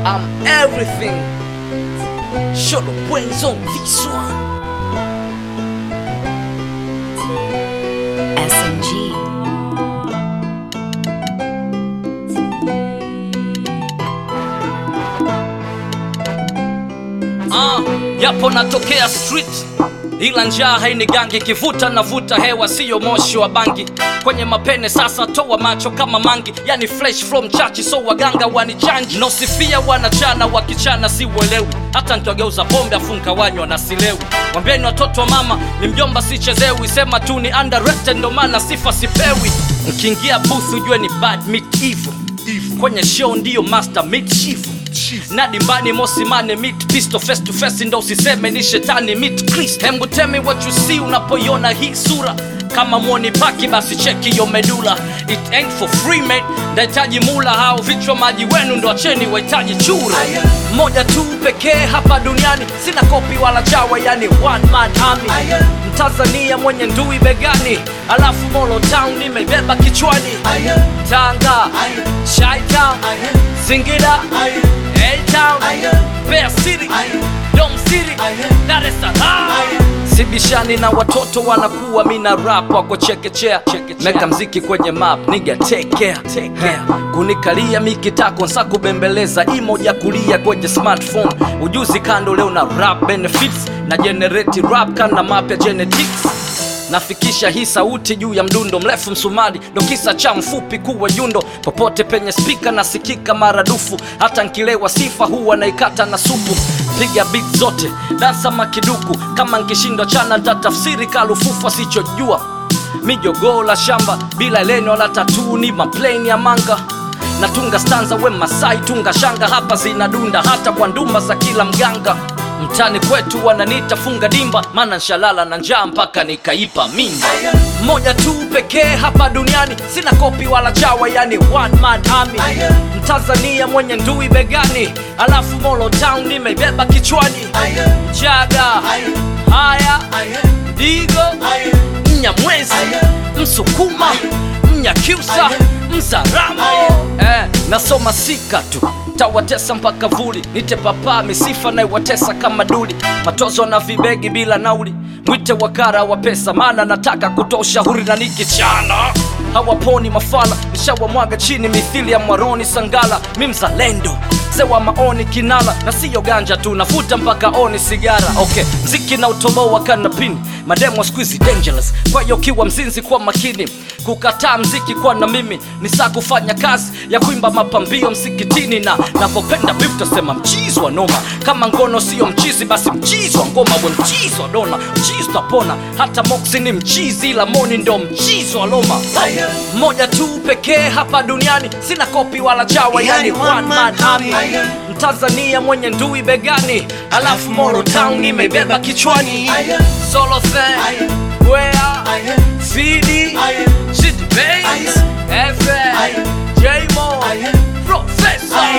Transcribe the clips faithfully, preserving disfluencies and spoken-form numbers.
I'm everything. Show the brains on this one. S M G. Ah, yapo natokea street, ila njaa hainigangi, kivuta navuta hewa siyo moshi wa bangi. Kwenye mapene sasa toa macho kama mangi, yani fresh from chachi so waganga wanichanji. Nosifia wanachana wakichana siwelewi, hata nitogeuza pombe afunka wanywa na silewi. Wambieni watoto wa mama ni mjomba sichezewi, sema tu ni underrated ndo maana sifa sipewi. Mkiingia booth ujue ni bad meet evil, kwenye show ndiyo master meet chifu. Na dimbani mosimane meet pistol face to face, ndo usiseme ni shetani meet Christ. Hembu tell me what you see unapoiona hii sura, kama mwoni paki basi cheki yo medula. It ain't for free mate, ndahitaji mula, hao vichwa maji wenu ndo acheni wahitaji chura. Moja tu pekee hapa duniani, sina kopi wala chawa, yani one man army. Mtanzania mwenye ndui begani, alafu Molo Town nimebeba kichwani. Tanga, Chi Town, Singida, A-Town, Bear City, Dom City, Dar es Salaam. Sibishani na watoto wanakuwa mina rap wako chekechea, meka mziki kwenye map, nigga take care, take care. Kunikalia mikitako nsa kubembeleza, imoja kulia kwenye smartphone. Ujuzi kando leo na rap benefits, na generate rap kana mapya genetics. Nafikisha hii sauti juu ya mdundo mrefu msumari, ndo kisa cha mfupi kuwa yundo. Popote penye speaker nasikika maradufu, hata nkilewa sifa huwa naikata na supu. Piga beat zote, dansa makiduku, kama nkishindwa chana ntatafsiri kalufufa sichojua. Mijogoo la shamba, bila leno la tatuni, maplane ya manga. Natunga stanza we Masai, tunga shanga hapa zinadunda, hata kwa ndumba za kila mganga. Mtani kwetu wananiita funga dimba, maana nshalala na njaa mpaka nikaipa mimba. Moja tu pekee hapa duniani, sina kopi wala chawa, yani one man army. Mtanzania mwenye ndui begani, alafu Molo Town nimebeba kichwani. Chaga, haya, Digo, Mnyamwezi, Msukuma, Mnyakyusa, Mzaramo. Eh, nasoma sika tu, tawatesa mpaka vuli, nite papa misifa na iwatesa kama duli. Matozo na vibegi bila nauli, mwite wakara wa pesa, maana nataka kutosha huri na nikichana. Hawaponi mafala, nishawa mwaga chini mithili ya Mwaroni Sangala. Mi mzalendo, sewa maoni kinala, na siyo ganja tu nafuta mpaka oni sigara. Okay, mziki na utoloa kanapini, mademo squeezy dangerous. Kwa hiyo kiwa mzinzi kwa makini, kukataa mziki kwa na mimi ni saa kufanya kazi ya kuimba mapambio msikitini. Na navopenda beef tasema mchizi wa noma, kama ngono siyo mchizi basi mchizi wa ngoma. We mchizi wa dona, mchizi tapona, hata Moxie ni mchizi, ila Moni ndo mchizi wa Loma. Moja tu pekee hapa duniani, sina kopi wala chawa, yani one man army. Mtanzania mwenye ndui begani, alafu Molo Town nimebeba kichwani. Solo thing, where, C D, City Bass, F L, J-Mo, Professor.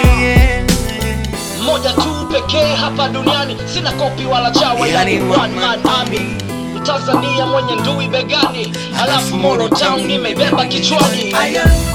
Moja tu pekee hapa duniani, sina kopi wala chawa, yani one man army. Mtanzania mwenye ndui begani, alafu Molo Town nimebeba kichwani.